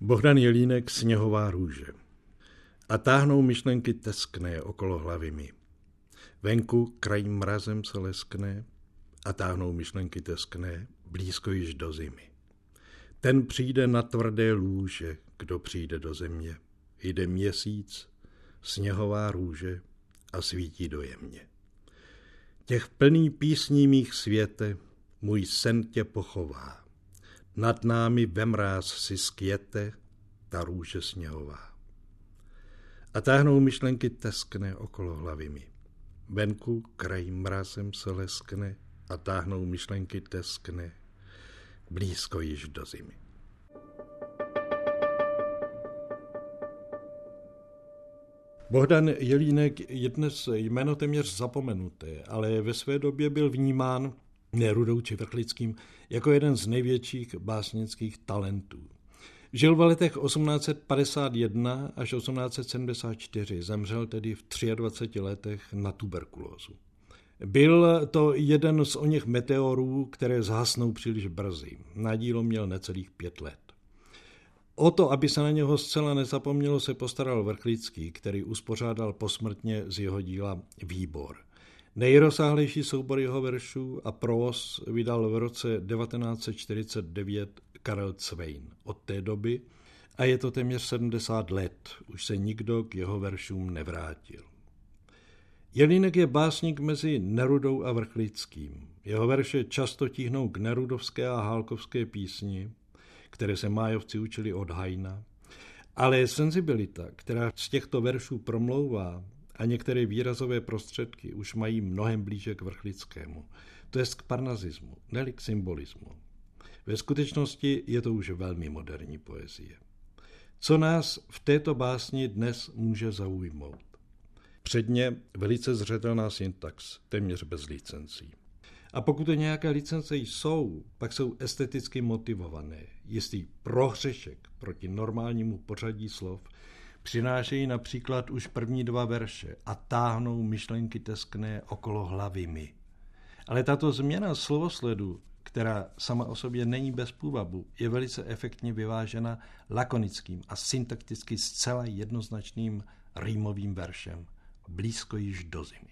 Bohdan Jelínek, Sněhová růže. A táhnou myšlenky teskné okolo hlavy mi. Venku kraj mrazem se leskne a táhnou myšlenky teskné, blízko již do zimy. Ten přijde na tvrdé lůže, kdo přijde do země. Jde měsíc, sněhová růže a svítí dojemně. Těch plný písní mých světe, můj sen tě pochová. Nad námi ve mráz si skvěte, ta růže sněhová. A táhnou myšlenky teskné okolo hlavy mi. Venku kraj mrazem se leskne a táhnou myšlenky teskné, blízko již do zimy. Bohdan Jelínek je dnes jméno téměř zapomenuté, ale ve své době byl vnímán Nerudou či Vrchlickým jako jeden z největších básnických talentů. Žil v letech 1851 až 1874, zemřel tedy v 23 letech na tuberkulózu. Byl to jeden z oněch meteorů, které zhasnou příliš brzy. Na dílo měl necelých 5 let. O to, aby se na něho zcela nezapomnělo, se postaral Vrchlický, který uspořádal posmrtně z jeho díla výbor. Nejrozsáhlejší soubor jeho veršů a próz vydal v roce 1949 Karel Cvein. Od té doby, a je to téměř 70 let, už se nikdo k jeho veršům nevrátil. Jelínek je básník mezi Nerudou a Vrchlickým. Jeho verše často tíhnou k nerudovské a hálkovské písni, které se májovci učili od Haina, ale senzibilita, která z těchto veršů promlouvá, a některé výrazové prostředky už mají mnohem blíže k Vrchlickému, to jest k parnazismu, ne k symbolismu. Ve skutečnosti je to už velmi moderní poezie. Co nás v této básni dnes může zaujmout? Předně velice zřetelná syntax, téměř bez licencí. A pokud to nějaké licence jsou, pak jsou esteticky motivované. Jistý prohřešek proti normálnímu pořadí slov přinášejí například už první 2 verše a táhnou myšlenky teskné okolo hlavy mi. Ale tato změna slovosledu, která sama o sobě není bez půvabu, je velice efektně vyvážena lakonickým a syntakticky zcela jednoznačným rýmovým veršem. Blízko již do zimy.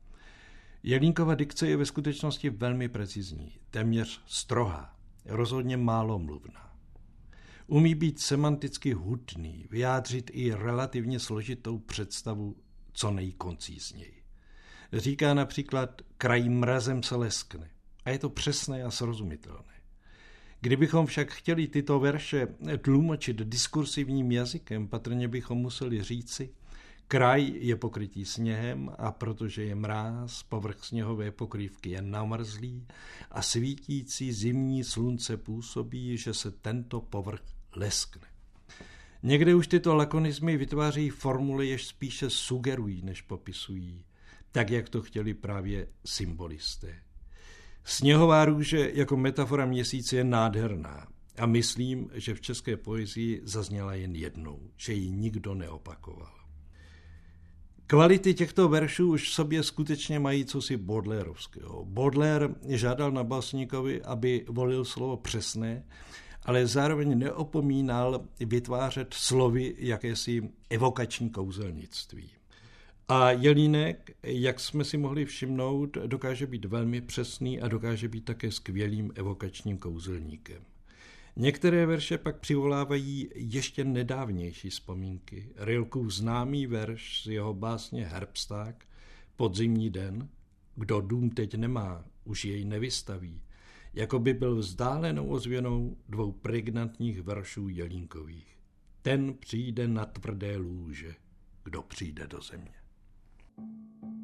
Jelínkova dikce je ve skutečnosti velmi precizní, téměř strohá, rozhodně málomluvná. Umí být semanticky hutný, vyjádřit i relativně složitou představu co nejkoncízněji. Říká například kraj mrazem se leskne a je to přesné a srozumitelné. Kdybychom však chtěli tyto verše tlumočit diskursivním jazykem, patrně bychom museli říci, kraj je pokrytý sněhem a protože je mráz, povrch sněhové pokrývky je namrzlý a svítící zimní slunce působí, že se tento povrch leskne. Někde už tyto lakonizmy vytváří formuly, jež spíše sugerují, než popisují, tak jak to chtěli právě symbolisté. Sněhová růže jako metafora měsíce je nádherná a myslím, že v české poezii zazněla jen jednou, že ji nikdo neopakoval. Kvality těchto veršů už v sobě skutečně mají cosi Baudelaireovského. Baudelaire žádal na básníkovi, aby volil slovo přesné, ale zároveň neopomínal vytvářet slovy jakési evokační kouzelnictví. A Jelínek, jak jsme si mohli všimnout, dokáže být velmi přesný a dokáže být také skvělým evokačním kouzelníkem. Některé verše pak přivolávají ještě nedávnější vzpomínky. Rilkův známý verš z jeho básně Herbsták, Podzimní den, kdo dům teď nemá, už jej nevystaví, jako by byl vzdálenou ozvěnou 2 pregnantních veršů Jelínkových. Ten přijde na tvrdé lůže, kdo přijde do země.